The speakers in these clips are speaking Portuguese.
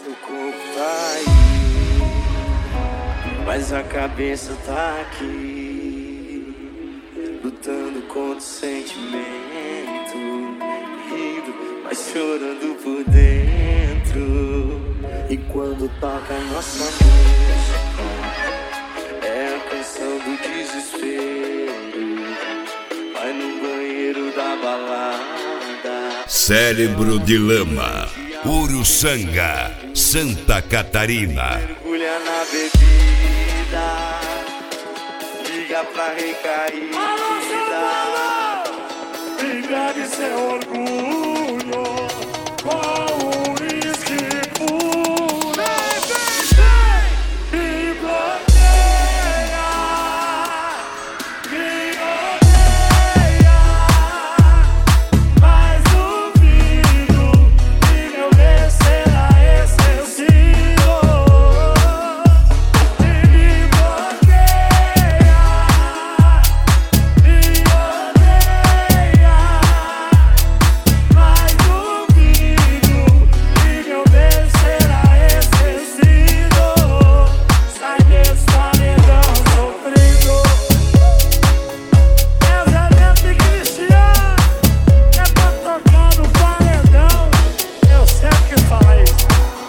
O corpo tá aí, mas a cabeça tá aqui, lutando contra o sentimento, rindo, mas chorando por dentro. E quando toca a nossa música, é a canção do desespero. Vai no banheiro da balada. Cérebro de Lama, Uruçanga, Santa Catarina. Mergulha na bebida, liga pra recaída. Briga de seu orgulho com o uísque puro. Me bloqueia, me odeia, mas duvido que meu bem será excessivo. Me bloqueia, me odeia, mas duvido que meu bem será excessivo. Sai desse paredão sofrido. Casamento de Cristiano é pra tocar no paredão. Eu sei que fala isso.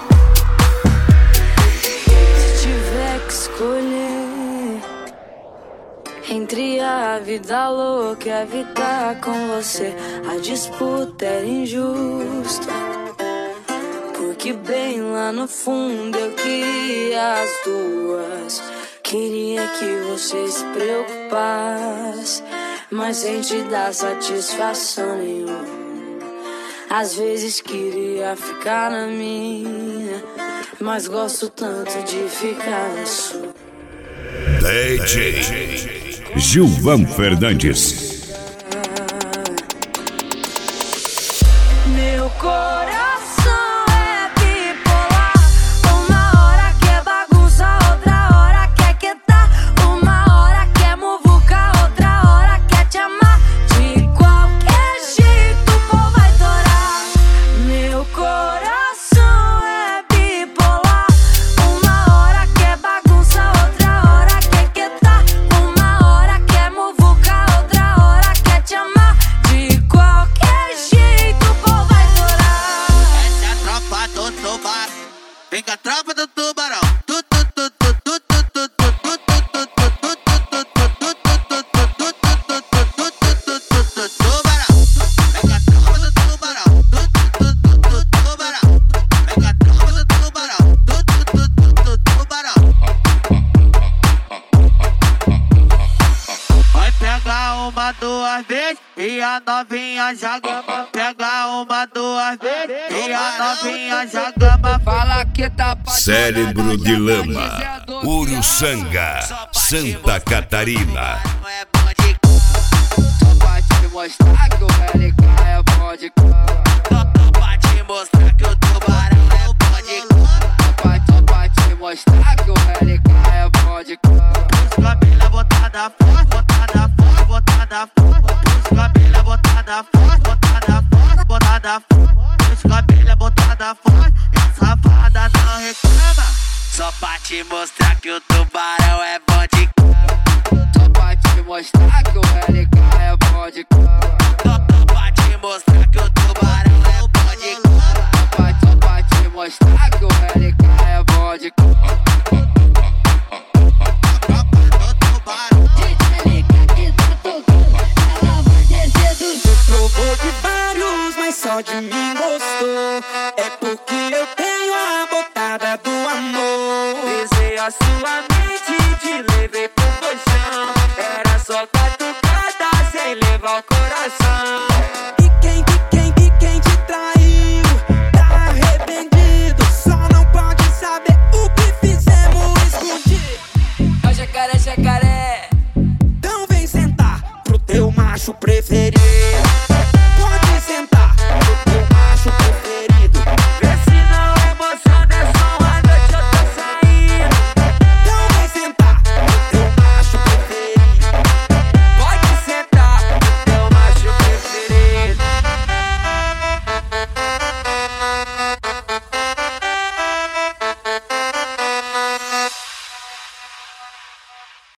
Se tiver que escolher entre a vida louca e a vida com você, a disputa era injusta, porque bem lá no fundo eu queria as duas. Queria que você se preocupasse, mas sem te dar satisfação nenhuma. Às vezes queria ficar na minha, mas gosto tanto de ficar na sua. DJ Gilvan Fernandes. Meu coração é bipolar. Uma hora quer bagunça, outra hora quer quietar. Uma hora quer muvuca, outra hora quer te amar. De qualquer jeito o pau vai torar. Meu coração é bipolar. Uma hora quer bagunça, outra hora quer quietar. Uma hora quer muvuca, outra hora quer te amar. De qualquer jeito o pau vai torar. Essa é a tropa do tubarão. Vem com a tropa do tubarão. Vai pegar uma, duas vezes e a novinha já gama. Pega uma, duas vezes e a novinha já gama. Fala que tá Cérebro de Lama, Uruçanga, Santa Catarina. Não é bom de só pra te mostrar que o LK é bom de só pra te mostrar que o tubarão é bom de só pra te mostrar que o LK é bom de Camila botada forte, botada forte, botada forte. Camila botada forte, botada forte, botada forte. Camila botada forte, e a safada não reclama. Só pra te mostrar que o tubarão é bom de só pra te mostrar que o LK é bom de só pra te mostrar que o tubarão é bom de só pra te mostrar que o LK é bom de Provou de vários, mas só de mim gostou. É porque eu tenho a botada do amor. Pesei a sua mente e te levei pro colchão. Era só catucada sem levar o coração.